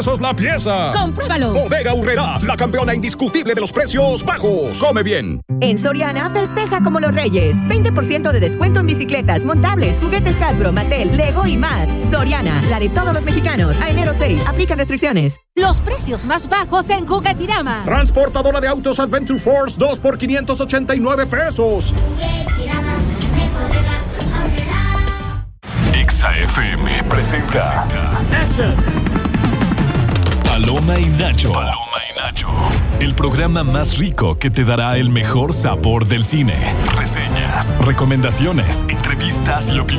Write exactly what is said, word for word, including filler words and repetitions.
la pieza. ¡Compruébalo! Bodega Aurrerá, la campeona indiscutible de los precios bajos. Come bien. En Soriana, festeja como los reyes. veinte por ciento de descuento en bicicletas, montables, juguetes Hasbro, Mattel, Lego y más. Soriana, la de todos los mexicanos. A enero seis, aplica restricciones. Los precios más bajos en Juguetirama. Transportadora de autos Adventure Force, dos por quinientos ochenta y nueve pesos. Exa F M presenta Paloma y Nacho. Paloma y Nacho. El programa más rico que te dará el mejor sabor del cine. Reseñas, recomendaciones, entrevistas y opiniones.